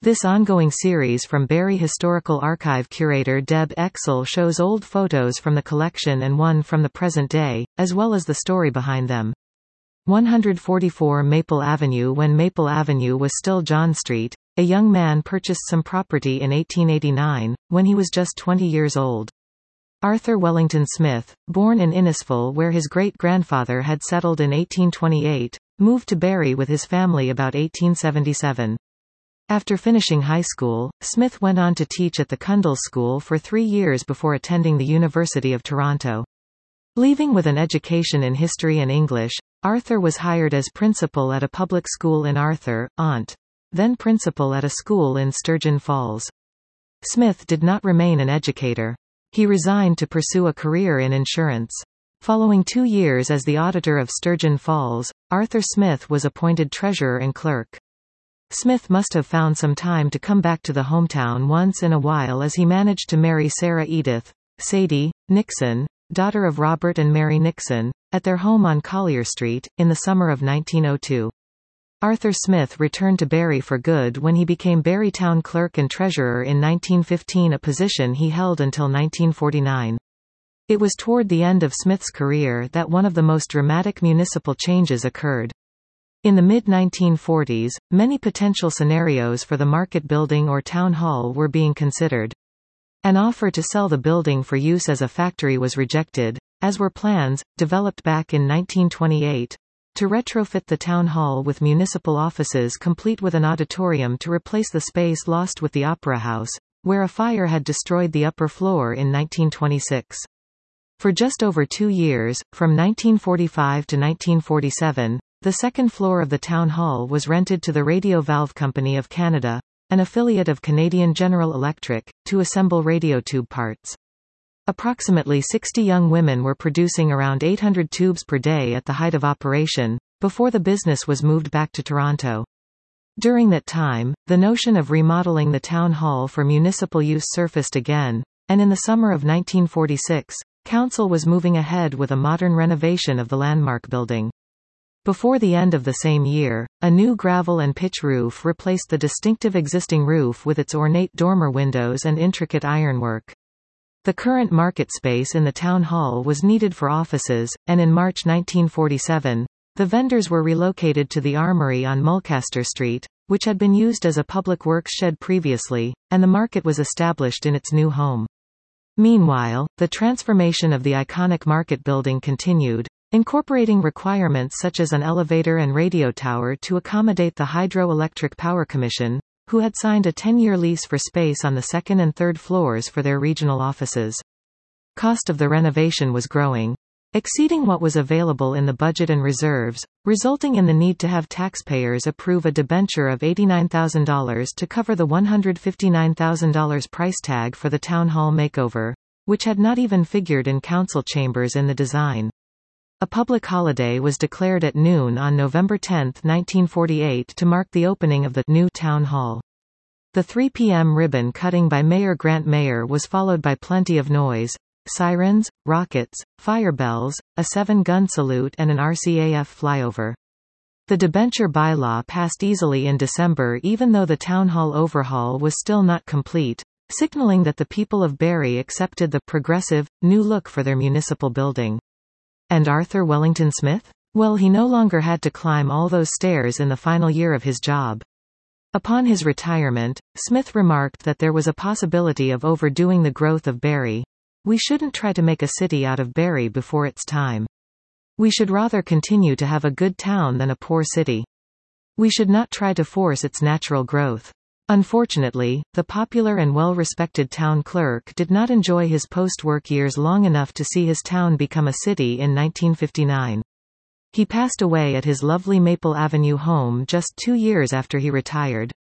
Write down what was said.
This ongoing series from Barrie Historical Archive curator Deb Exel shows old photos from the collection and one from the present day, as well as the story behind them. 144 Maple Avenue. When Maple Avenue was still John Street, a young man purchased some property in 1889, when he was just 20 years old. Arthur Wellington Smith, born in Innisfil where his great-grandfather had settled in 1828, moved to Barrie with his family about 1877. After finishing high school, Smith went on to teach at the Cundall School for 3 years before attending the University of Toronto. Leaving with an education in history and English, Arthur was hired as principal at a public school in Arthur, Ont. Then principal at a school in Sturgeon Falls. Smith did not remain an educator. He resigned to pursue a career in insurance. Following 2 years as the auditor of Sturgeon Falls, Arthur Smith was appointed treasurer and clerk. Smith must have found some time to come back to the hometown once in a while as he managed to marry Sarah Edith, Sadie, Nixon, daughter of Robert and Mary Nixon, at their home on Collier Street, in the summer of 1902. Arthur Smith returned to Barrie for good when he became Barrie Town Clerk and Treasurer in 1915, a position he held until 1949. It was toward the end of Smith's career that one of the most dramatic municipal changes occurred. In the mid-1940s, many potential scenarios for the market building or town hall were being considered. An offer to sell the building for use as a factory was rejected, as were plans, developed back in 1928, to retrofit the town hall with municipal offices complete with an auditorium to replace the space lost with the Opera House, where a fire had destroyed the upper floor in 1926. For just over 2 years, from 1945 to 1947, the second floor of the town hall was rented to the Radio Valve Company of Canada, an affiliate of Canadian General Electric, to assemble radio tube parts. Approximately 60 young women were producing around 800 tubes per day at the height of operation, before the business was moved back to Toronto. During that time, the notion of remodeling the town hall for municipal use surfaced again, and in the summer of 1946, Council was moving ahead with a modern renovation of the landmark building. Before the end of the same year, a new gravel and pitch roof replaced the distinctive existing roof with its ornate dormer windows and intricate ironwork. The current market space in the town hall was needed for offices, and in March 1947, the vendors were relocated to the Armory on Mulcaster Street, which had been used as a public works shed previously, and the market was established in its new home. Meanwhile, the transformation of the iconic market building continued, incorporating requirements such as an elevator and radio tower to accommodate the Hydro-Electric Power Commission, who had signed a 10-year lease for space on the second and third floors for their regional offices. Cost of the renovation was growing, exceeding what was available in the budget and reserves, resulting in the need to have taxpayers approve a debenture of $89,000 to cover the $159,000 price tag for the town hall makeover, which had not even figured in council chambers in the design. A public holiday was declared at noon on November 10, 1948 to mark the opening of the new town hall. The 3 p.m. ribbon cutting by Mayor Grant Mayer was followed by plenty of noise, sirens, rockets, fire bells, a 7-gun salute and an RCAF flyover. The debenture bylaw passed easily in December even though the town hall overhaul was still not complete, signaling that the people of Barrie accepted the progressive, new look for their municipal building. And Arthur Wellington Smith? Well, he no longer had to climb all those stairs in the final year of his job. Upon his retirement, Smith remarked that there was a possibility of overdoing the growth of Barrie. We shouldn't try to make a city out of Barrie before its time. We should rather continue to have a good town than a poor city. We should not try to force its natural growth. Unfortunately, the popular and well-respected town clerk did not enjoy his post-work years long enough to see his town become a city in 1959. He passed away at his lovely Maple Avenue home just 2 years after he retired.